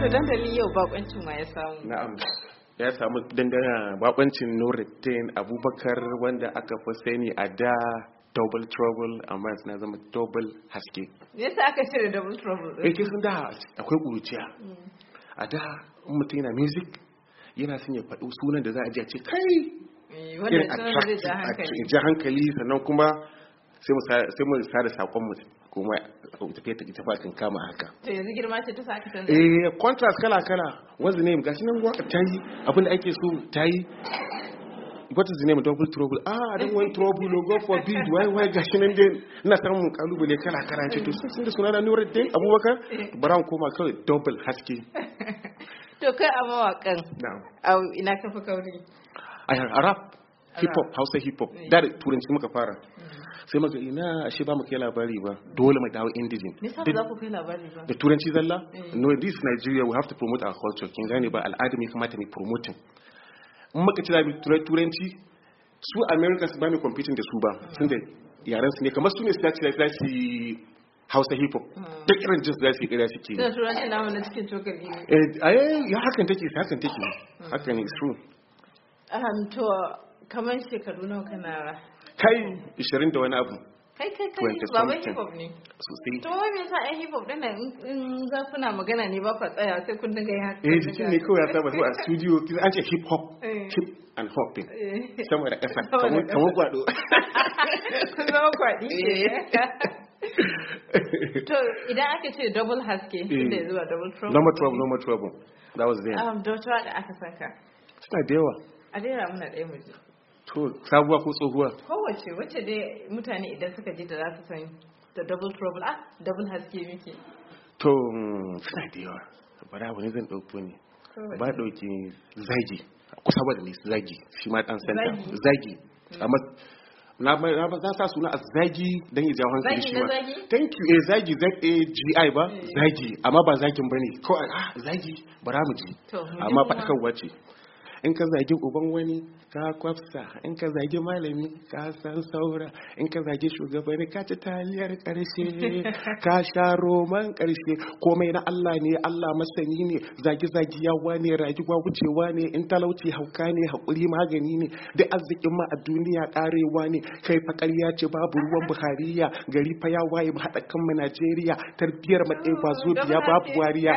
To dandali yau bakoncin ma ya samu. Na'am. Ya samu dangana bakoncin Nuruddin Abubakar wanda aka fi sani a da Double Trouble amma yanzu na zama Double Haske. Me yasa aka cire Double Trouble? Kin da akwai kuruciya. A da mutum yana music yana son ya faɗi sunan da za a ji a ce kai. Wanda sunan zai ja hankali sannan kuma sai mu sada sakon mu kuma tafiya ta fatin kama haka. To yanzu girma ce ta sa aka canza. Contrast kala what's the name gashi nan waka tayi abinda ake so tayi. What is the name? Double Trouble. I don't want trouble. No, God forbid. Why gashi nan dai ina samun kalubale kala ce to sun da sunana Nuruddin Abubakar bara mu koma kawai Double Haske. To kai a mawakan. Na'am. Ina ka fa kauri. A rap hip hop Hausa hip hop da turanci muka fara. Sai maka ina ashe ba mu kai labari ba dole mu dawo indigen. Me yasa za ku kai labari ba? Da turanci zalla? No, this is Nigeria, we have to promote our culture. Kin gane ba al'ada ne kamata mu promoting. In muka ci turanci su Americans ba mu competing da su ba tunda yaran su ne kamar su ne su ci Hausa hip hop. Duk irin jins da su kira suke. Da turanci namu na cikin cokali ne. Ya hakan take. Hakan is true. To kamar shekaru nawa kana kai 20 da wani abu kai baban hip hop ne sosai to wai me yasa ai hip hop din in za kuna magana ne ba ku tsaya sai kun dinga yin haka jikin ne kawai ya saba zuwa a studio kin an ce hip hop hip and hopping sama da kasa kamar kwado kun zama kwadi to idan aka ce double haske inda ya zuwa double trouble normal trouble that was there daughter da aka saka suna da yawa a dera muna ɗaya mu to sabuwa ko tsohuwa kowace wacce dai mutane idan suka ji da za su san da double trouble double haske muke to suna da yawa bara wani zan ɗauko ne ba ɗauki zagi kusa ba da ne zagi shi ma ɗan santa zagi amma na sa suna a zagi don yi jawo hankali shi ma thank you zagi zagi ba zagi amma ba zagin ba ne kawai zagi bara mu ji amma faɗakarwa ce in ka zagi uban wani ka kwafsa in ka zagi malami ka san saura in ka zagi shugabanni ka ci taliyar karshe ka sha roman karshe komai na Allah ne Allah masani ne zagi yawa ne rayuwa wucewa ne in talauci hauka ne hakuri magani ne duk arzikin ma a duniya karewa ne kai fa ƙarya ce babu ruwan Buhariya gari fa ya waye mu haɗa kan mu Najeriya tarbiyar mu ɗaya ba zo biya babu wariya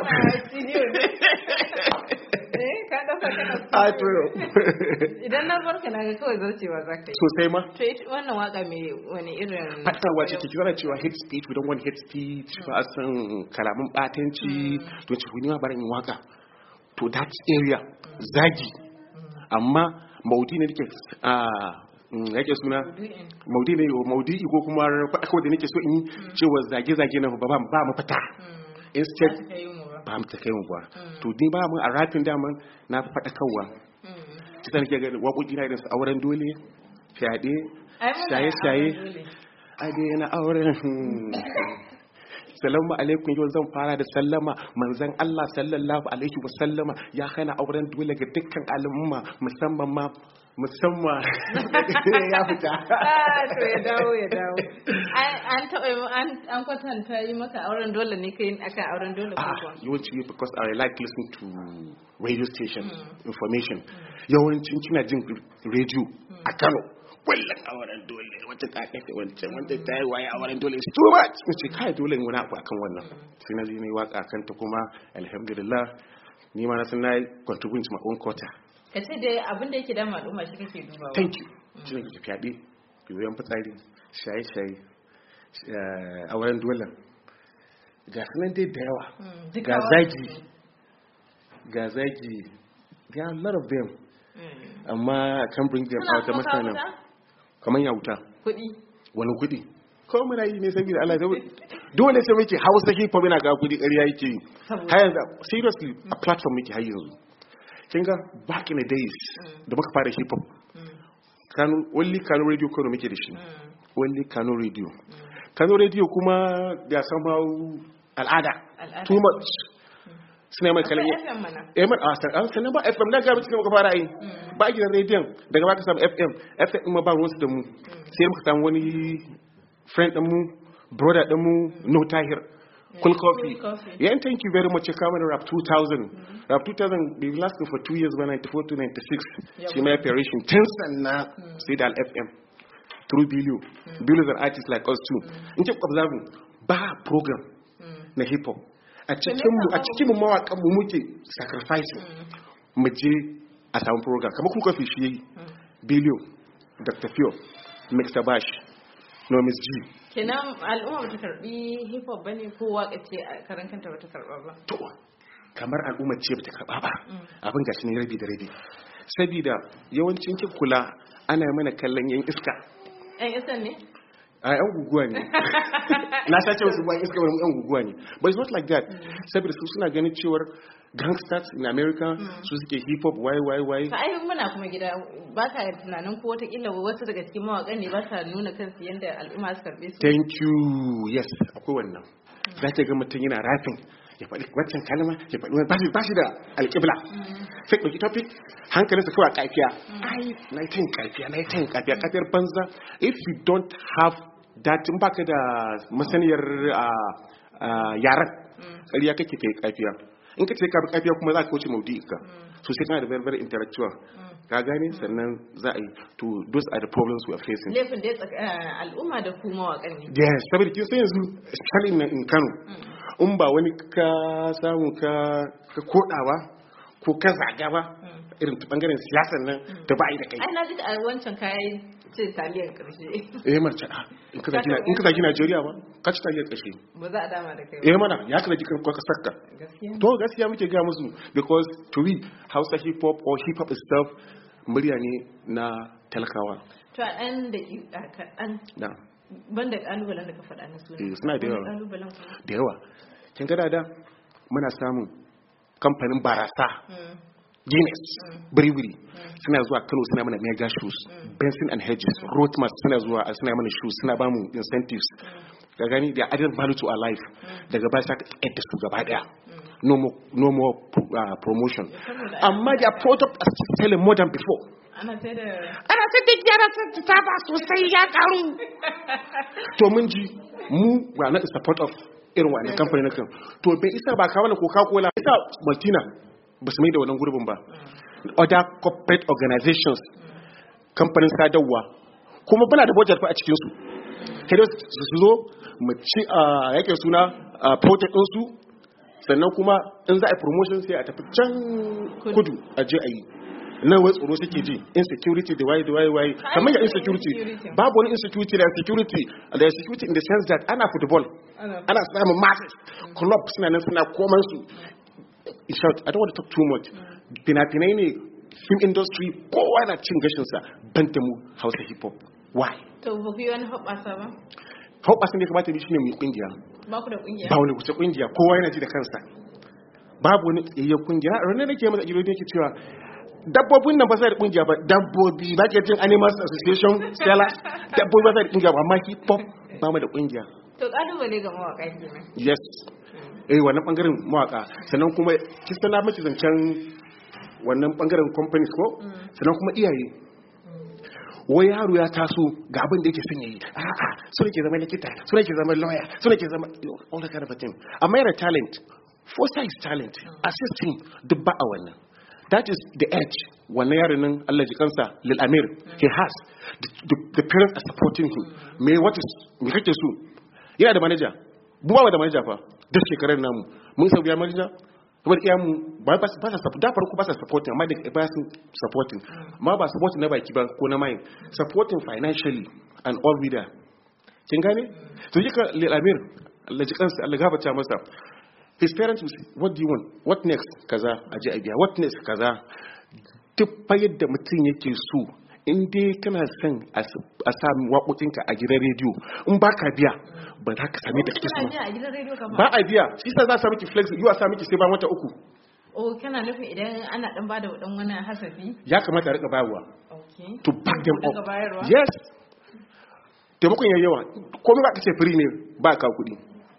idan na barka na ga kawai zarcewa za ka yi sosai ma to wannan waka mai wani irin fatarwa ce kike zana cewa hate speech we don't want hate speech ba a san kalaman batanci to ce ni ma barin yin waka to that area zagi amma maudi ne nake yake suna maudi ko kuma faɗa da nake so in yi cewa zage-zage na ba mu fata instead ba mu ta kai mu ba to ni ba mu a rafin daman na faɗa kawwa ta nake ga waƙoƙi na irin su auren dole fyaɗe shaye-shaye ade na auren salamu alaikum yau zan fara da sallama manzon Allah sallallahu alaihi wa sallama ya hana auren dole ga dukkan al'umma musamman ya fita to ya dawo an taɓa an kwatanta yi maka auren dole ne kai akan auren dole ko kuwa yawanci because I like listening to radio station information yawancin kina jin radio a Kano kullum auren dole wata ta kace wancan wanda ta yi waye auren dole is too much ce kai dole ne wani abu akan wannan sai na ji ne waka akan ta kuma alhamdulillah ni ma na san nayi contribute my own quota kace dai abin da yake da al'umma shi kake dubawa thank you jin ki fyaɗe yoyon fitsari shaye auren dole ga sunan dai da yawa ga zagi ga a lot of them amma I can't bring them out da mutanen kamar ya wuta wani kudi ko muna yi ne saboda Allah dole sai muke Hausa hip hop yana ga kudi ƙarya yake yi har yanzu seriously a platform muke har yanzu kin ga back in the days da muka fara hip hop Kano radio Kano muke da shi only Kano radio kuma da somehow al'ada too much suna mai kalan an sanar ba FM na gabi cikin muka fara yi ba a gidan rediyon daga ba ka samu FM ma ba ruwansu da mu sai muka samu wani friend ɗinmu brother ɗinmu no tahir Cool Coffee. Yeah, and thank you very much. You're coming Rap 2000. Rap 2000, they've lasted for 2 years, 94 to 96. She made operation. 10 and now, Sidal FM. Through Billy. Billy is an artist like us too. In terms of observing, program na hip hop. A cikin mu mawaƙan mu muke sacrificing. Mu je a samu program. Kamar Cool Coffee shi yayi. Billy, Dr. Fio, Mr. Bash, Nomis G. Kenan al'umma bata karbi hip hop bane ko waka ce a karan kanta bata karba ba. To kamar al'umma ce bata karba ba. Abin gashi ne rabi da rabi. Saboda yawancin kin kula ana mana kallon yan iska. Yan iska ne? A yan guguwa ne. Na sace wasu ba iska wani yan guguwa ne. But it's not like that. Saboda su suna ganin cewar gangsters in America su suke hip hop why. Fa ai muna kuma gida ba ka tunanin ko wata kila wasu daga cikin mawakan ne ba sa nuna kansu yanda al'umma su karbe su. Thank you. Yes, akwai wannan. Za ta ga mutum yana rapping ya faɗi wancan kalma ya faɗi wani ba shi da alƙibla. Sai ɗauki topic hankalinsa kawai a kafiya. Ai, na yi kafiyar banza. If you don't have that, in baka da masaniyar yaran, ƙarya kake kai kafiya. In ka ce ka bi kafiya kuma za ka wuce maudu'i ka. So sai kana da very very intellectual. Ka gane sannan za a yi to those are the problems we are facing. Laifin da al'umma da kuma wakan ne. Yes, saboda kin san yanzu especially in Kano. In ba wani ka samu ka kodawa ko ka zaga ba irin ta bangaren siyasar nan da ba yi da kai. Ai na ji a wancan kayan ce taliyar karshe. Marce in ka zagi Najeriya ba ka ci taliyar karshe. Ba za a dama da kai ba. Mana ya ka zagi kan kasar ka. Gaskiya. To gaskiya muke ga musu because to we Hausa hip hop or hip hop itself murya ne na talakawa. To a ɗan da kaɗan. Da. Banda ƙalubalen da ka faɗa na suna. Suna da yawa. Da yawa. Kin ga da muna samun kamfanin barasa. Guinness, Biri-Biri, suna zuwa Kano suna mana mega shoes, Benson and Hedges, Rothmans suna zuwa suna mana shoes, suna bamu incentives. Ka gani, they are adding value to our life. Daga baya sa ka add su gaba daya. No more promotion. Amma their product is selling more than before. Ana sai da gyara ta ba sosai ya karu. To mun ji mu we are not in support of irin wannan kamfani na kan. To bai isa ba kawo na Coca-Cola, isa Martina. Ba su mai da wannan gurbin ba. Other corporate organizations, kamfanin sadarwa, kuma bana da budget fa a cikinsu. Sai dai su zo mu ci yake suna project ɗinsu, sannan kuma in za a yi promotion sai a tafi can kudu a je a yi. Nan wai tsoro suke ji, insecurity da waye. Kamar ya insecurity, babu wani insecurity da security in the sense that ana football, ana samun masses, club suna nan suna koman su. In short, I don't want to talk too much. Fina-finai ne, film industry, kowa na cin gashinsa ban da mu Hausa hip hop. Why? To ba ku yi wani hoɓɓasa ba? Hoɓɓasa ne kamata shi ne mu yi kungiya. Ba ku da kungiya? Ba wani kusa kungiya, kowa yana ji da kansa. Babu wani tsayayyar kungiya. Ranar nake masa gido ne ke cewa dabbobin nan ba sai da kungiya ba, dabbobi ba ke jin Animals Association, sellers, dabbobi ba sai da kungiya ba, amma hip hop ba mu da kungiya. To kalubale ga mawaƙa kenan. Yes. Wannan bangaren mawaka sannan kuma kista na mace zancen wannan bangaren companies ko sannan kuma iyaye wai yaro ya taso ga abin da yake son yayi so yake zama likita so yake zama lawyer so yake zama all that kind of thing amma yana talent foresight is talent assist him duk ba a wannan that is the edge wannan yaron nan Allah ji kansa Lil Amir he has the parents are supporting him me kake so yana da manager buwa da manager fa da shekarar namu mun sau ya manager kuma da iyamu ba sa da farko ba sa supporting amma da ba su supporting amma ba supporting na baki ba ko na mind supporting financially and all with that kin gane to yaka Lil Amir Allah ji kansa Allah gafarta masa his parents will say, what do you want, what next kaza aje abiya what next kaza duk fa yadda mutum yake so in dai kana son a sami waƙoƙinka a gidan rediyo in ba ka biya ba za ka sami da kake so ba a biya shi sa za a sami ki flex yi a sami ki sai ba wata 3 kana nufin idan ana dan bada dan wani hasafi ya kamata a rika bayarwa to back them up yes taimakon yayi yawa komai ba ka ce free ne ba ka kuɗi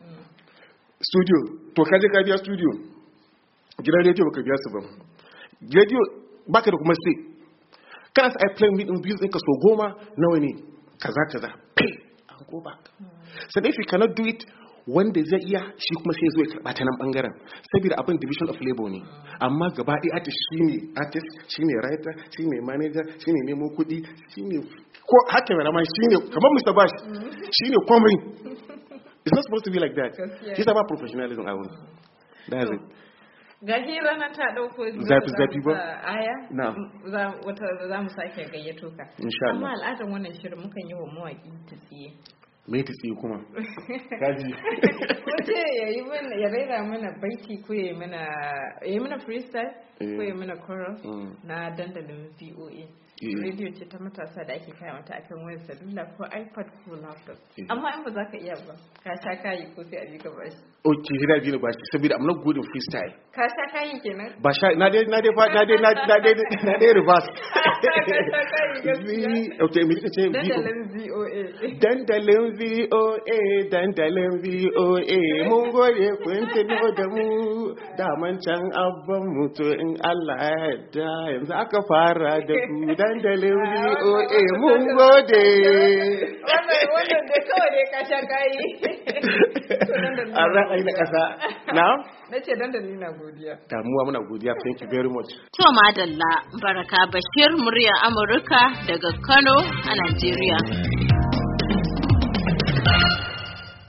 studio to ka je ka biya studio gidan rediyo baka biya su ba rediyo baka da kuma sai kana sa airplane with views ɗinka so 10 nawa ne kaza pay and go back so if you cannot do it wanda zai iya shi kuma sai zo ya karɓa ta nan bangaren saboda abin division of labor ne amma gaba ɗaya artist shine writer shine manager shine nemo kuɗi shine ko haka mai rama shine kamar Mr. Bash shine komai. It's not supposed to be like that. He's about professionalism. That's it. Ga hira na ta dauko zafi ba aya za mu sake gayyato ka amma al'adar wannan shirin mukan yi wa mawaki tsiye me tsiye kuma kaji wace ya raira mana baiti ko ya yi mana freestyle ko ya mana chorus na dandalin VOA. Radio ce ta matasa da ake kaya mata akan wayar salula ko iPad ko laptop amma in ba za ka iya ba ka sha kayi ko sai a bi ka bashi. Okay, hira bi ba shi saboda I'm not good in freestyle. Ka sha kayi kenan? Ba sha na dai reverse. Okay, me ce dandalin VOA mun gode kun tuno da mu da man can abban mu to in Allah ya yarda yanzu aka fara da ku dandalin VOA mun gode. Wannan da kawai dai ka sha kayi. Ai na kasa. Na'am? Nace dandali na godiya. Damuwa muna godiya. Thank you very much. To madalla, Baraka Bashir, muryar Amurka daga Kano a Najeriya.